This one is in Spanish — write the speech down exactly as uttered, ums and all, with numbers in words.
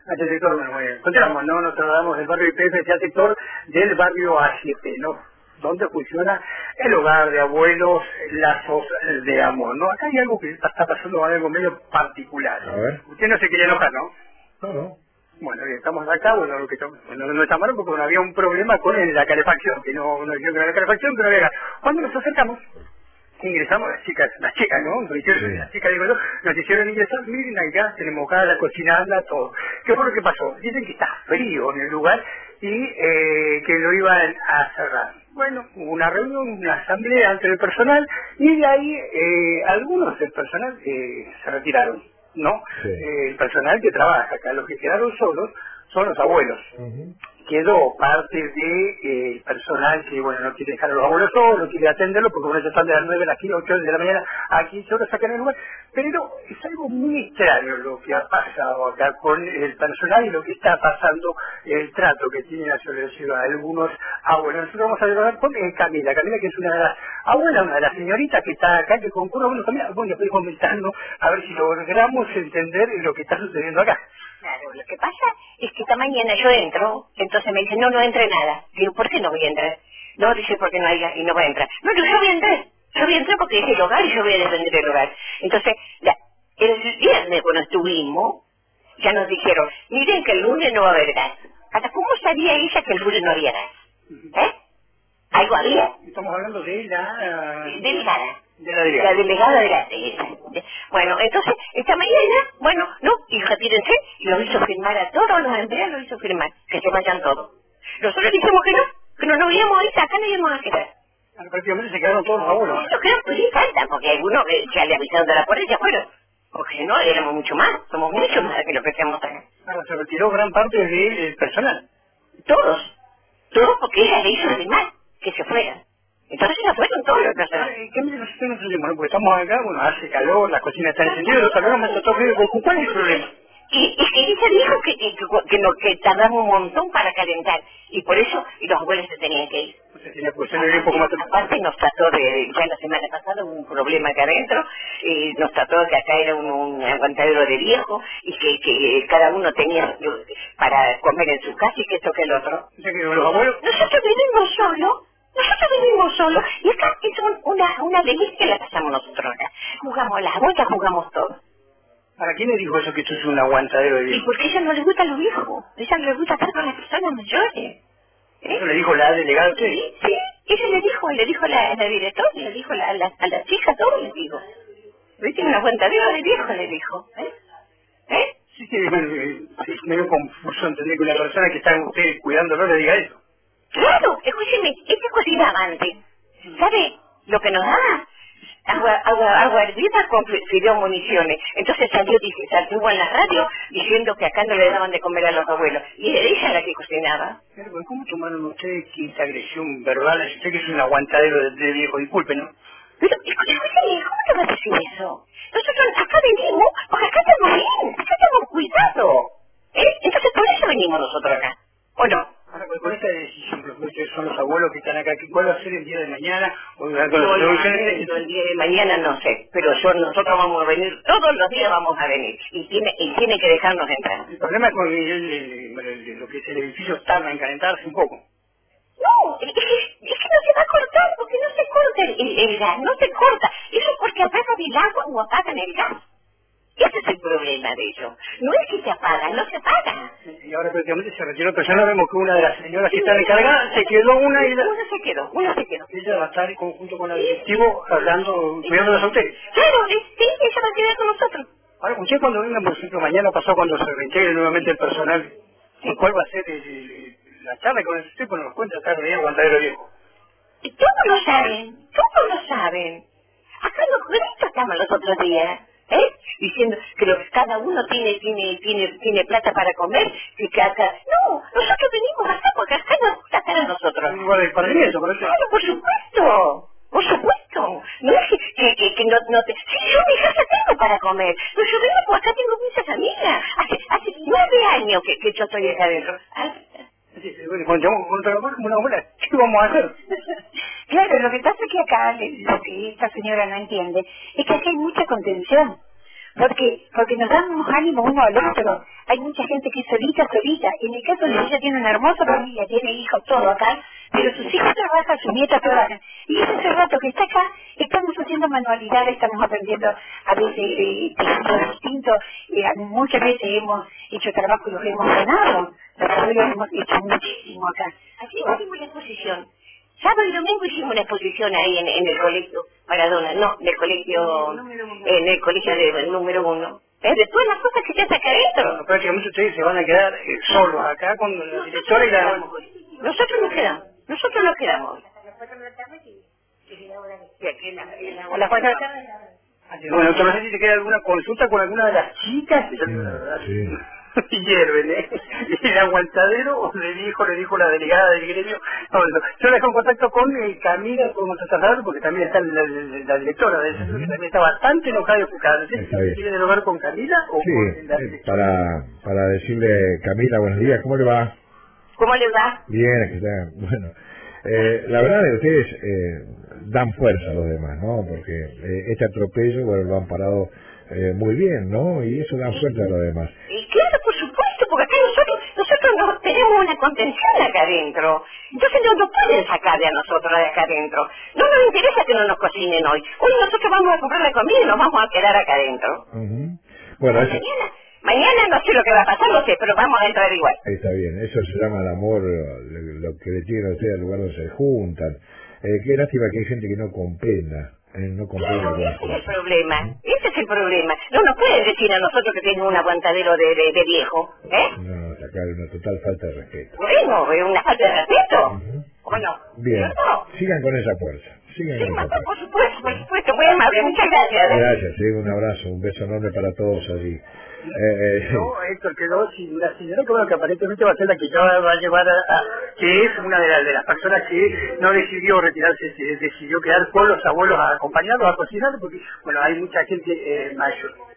A este sector, bueno, muy bien. Continuamos, ¿no? Nos trasladamos del barrio I P F hacia el sector del barrio A siete, ¿no? Donde funciona el hogar de abuelos, lazos de amor, ¿no? Acá hay algo que está pasando, algo medio particular. A ver. Usted no se quería enojar, ¿no? No, no. Bueno, bien, estamos acá, bueno, lo que estamos, bueno, no está malo porque bueno, había un problema con el- la calefacción, que no, no dijeron que era la calefacción, pero era. Cuando nos acercamos, ingresamos, las chicas, las chicas, ¿no? Nos hicieron, Sí. las chicas, digo yo, nos hicieron ingresar, miren acá, tenemos acá la cocina, anda, todo. ¿Qué fue lo que pasó? Dicen que está frío en el lugar y eh, que lo iban a cerrar. Bueno, hubo una reunión, una asamblea ante el personal y de ahí eh, algunos del personal eh, se retiraron, ¿no? Sí. Eh, el personal que trabaja acá, los que quedaron solos son los abuelos. Ujú. Quedó parte de eh, personal que, bueno, no quiere dejar a los abuelos solos, no quiere atenderlo, porque bueno, ya están de las nueve a las ocho de la mañana, a quince horas sacan el lugar, pero es algo muy extraño lo que ha pasado acá con el personal y lo que está pasando, el trato que tienen hacia la ciudad algunos abuelos. Nosotros vamos a hablar con eh, Camila, Camila que es una de las abuelas, una de las señoritas que está acá, que concurre, bueno, Camila, bueno, estoy comentando, a ver si logramos entender lo que está sucediendo acá. Claro, lo que pasa es que esta mañana yo entro, entonces me dicen, no, no entre nada. Digo, ¿por qué no voy a entrar? No, dice, porque no hay gas y no voy a entrar. No, yo voy a entrar. Yo voy a entrar porque es el hogar y yo voy a defender el hogar. Entonces, la, el viernes cuando estuvimos, ya nos dijeron, miren que el lunes no va a haber gas. ¿Hasta cómo sabía ella que el lunes no había gas? ¿Eh? ¿Algo había? Estamos hablando de la... Delegada. De la delegada. La delegada de la de- Bueno, entonces, esta mañana, bueno, no, y retírense, y los hizo firmar a todos los empleados, los hizo firmar, que se vayan todos. Nosotros dijimos que no, que no nos íbamos a ir, acá no íbamos a quedar. Ah, prácticamente se quedaron todos los abuelos. Yo creo que sí falta, porque algunos que ya le avisaron de la puerta ya fueron. Porque si no, éramos mucho más, somos mucho más que lo que hacemos acá. Ahora se retiró gran parte del personal. Todos, todos porque ella le hizo firmar, que se fueran. Entonces se fueron todos los personas. ¿Qué me dice usted? No sé, bueno, porque estamos acá, bueno, hace calor, la cocina está encendida, los salones me trató frío. ¿Cuál es el problema? Y, y que ella dijo que, que, que, que, no- que tardaba un montón para calentar. Y por eso los abuelos se tenían que ir. Usted tenía que ser un poco más temprano. Aparte nos trató de, ya la semana pasada hubo un problema acá adentro, y nos trató de que acá era un, un aguantadero de viejo, y que, que cada uno tenía para comer en su casa y que esto que el otro. O sea que los abuelos... Nosotros vivimos solos, nosotros vivimos solos, y acá es un- una, una delicia la pasamos nosotros acá. Jugamos a las bochas, jugamos todo. ¿Para quién le dijo eso que esto es un aguantadero de Y viejo? porque a ella no le gusta a los viejos, a ella no le gusta estar con las personas mayores. ¿Eso ¿Eh? le dijo la delegada a usted? Sí, sí, ella le dijo, le dijo la, la directora, le dijo la, la, a la chica, todo le dijo. ¿Viste? Una aguantadero de viejo le dijo. ¿Eh? ¿Eh? Sí, sí, bueno, eh, es medio confuso entender que una persona que está usted cuidándolo le diga eso. Claro, escúcheme, ella cocinaba antes. ¿Sabe lo que nos da? Agua, agua, agua hervida con fi- fideo municiones. Entonces salió, dice, salió en la radio diciendo que acá no le daban de comer a los abuelos. Y era ella la que cocinaba. Pero, bueno, ¿cómo tomaron ustedes que esta agresión verbal? Yo sé que es un aguantadero de, de viejo, disculpe, ¿no? Pero, escúchame, ¿cómo te vas a decir eso? Nosotros acá venimos, porque acá estamos bien, acá estamos cuidados. ¿Eh? Entonces por eso venimos nosotros acá. ¿O no? Ahora, con con esta decisión, porque ustedes son los abuelos que están acá, ¿qué- ¿cuál va a ser el día de mañana? O con las No, no, resoluciones- no, el día de mañana no sé, pero yo, nosotros vamos a venir, todos los días vamos a venir, y tiene, y tiene que dejarnos entrar. El problema es con el, el- el- el- lo que es el edificio tarda en calentarse un poco. No, es que, es que no se va a cortar, porque no se corta el, el- el gas, no se corta. Eso es porque apagan el agua o apagan el gas. Ese es el problema de ellos. No es que se apaga, no se apaga. Y ahora prácticamente se retiró, pero ya no vemos que una de las señoras que están encargadas se quedó una y la... Uno se quedó, uno se quedó. Ella va a estar en conjunto con la directivo hablando, cuidándolas a ustedes. Claro, es- sí, ella va a quedar con nosotros. Ahora, usted cuando venga, por ejemplo, mañana pasó cuando se reintegre nuevamente el personal, ¿cuál va a ser el- el- la charla con usted? Pues nos cuenta acá de aguantadero viejo. Y todos lo saben, todos lo saben. Acá los gritos estaban los otros días, ¿eh? Diciendo que lo- cada uno tiene, tiene, tiene, tiene plata para comer, y que acá... No, nosotros venimos acá porque acá nos gusta estar a nosotros. Un lugar de esparcimiento, por eso. Claro, por supuesto, por supuesto. No es que, que, que, que no, no te... Sí, yo en mi casa tengo para comer, pero yo vengo porque acá tengo muchas amigas. Hace, hace nueve años que, que yo estoy acá adentro. Ah, Sí, sí, bueno, cuando llamamos contra una abuela, ¿qué vamos a hacer? Claro, lo que pasa es que acá le- lo que esta señora no entiende es que aquí hay mucha contención. Porque, porque nos damos ánimo uno al otro. Hay mucha gente que es solita, solita. En el caso de ella tiene una hermosa familia, tiene hijos, todo acá, pero sus hijos trabajan, sus nietas trabajan. Y ese rato que está acá, estamos haciendo manualidades, estamos aprendiendo a veces eh, tejidos distintos. Eh, muchas veces hemos hecho trabajo y los hemos ganado. Nosotros lo hemos hecho muchísimo acá. Así hicimos la exposición. Sábado y domingo hicimos una exposición ahí en, en el colegio Maradona, no, en el colegio, en el colegio de número uno. ¿Eh? Después las cosas que se hacen acá adentro. No, prácticamente ustedes se van a quedar eh, solos acá con la directora y la... Nosotros nos quedamos, nosotros nos quedamos. A las cuatro de la tarde. Bueno, no sé si te queda alguna consulta con alguna de las chicas. Sí. Y hierven, ¿eh? Y el aguantadero le dijo, le dijo la delegada del gremio. No, no. Yo le dejo en contacto con eh, Camila, como se trasladar, porque también está la, la, la directora de ese, uh-huh. que también está bastante enojada y enfocada. No sé si quiere dialogar con Camila o sí, con la eh, para, para decirle, Camila, buenos días, ¿cómo le va? ¿Cómo le va? Bien, aquí está. Bueno, eh, la verdad es que ustedes eh, dan fuerza a los demás, ¿no? Porque eh, este atropello, bueno, lo han parado eh, muy bien, ¿no? Y eso da fuerza a los demás. Y claro, por supuesto, porque acá nosotros nosotros no tenemos una contención acá adentro. Entonces no nos pueden sacar de a nosotros de acá adentro. No nos interesa que no nos cocinen hoy. Hoy nosotros vamos a comprar la comida y nos vamos a quedar acá adentro. Uh-huh. Bueno, eso... Mañana, mañana no sé lo que va a pasar, no sé, pero vamos a entrar igual. Está bien, eso se llama el amor, lo, lo que le tienen a ustedes al lugar donde se juntan. Eh, qué lástima que hay gente que no comprenda. Eh, no comprenda. Claro, ese es el problema, ese es el problema. No nos pueden decir a nosotros que tenemos un aguantadero de, de, de viejo, ¿eh? No, sacar una total falta de respeto. Bueno, es una falta de respeto. Uh-huh. ¿O no? Bien, ¿cierto? sigan con esa fuerza. Sigan Sí, con esa fuerza. por supuesto, por supuesto, muy amable, muchas gracias. Gracias, sí, un abrazo, un beso enorme para todos allí. Eh, eh, no, Héctor quedó sin la señora que bueno que aparentemente va a ser la que ya va a llevar a, a que es una de, la, de las personas que no decidió retirarse, se decidió quedar con los abuelos acompañados a cocinar porque bueno hay mucha gente eh, mayor.